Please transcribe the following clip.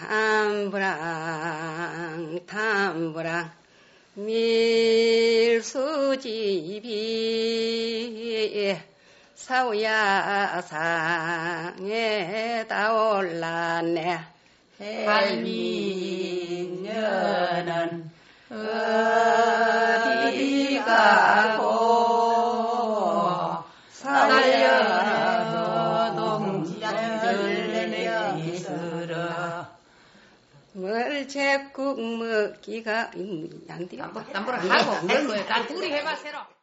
탐부랑 밀수집이 사우야상에다 올랐네. 할미녀는 어디 가고 살려도 동장들 내리스러 뭘 제국 먹기가 안 돼요. 남보라 하고 뭘 거야. 난 둘이 해봐 새로.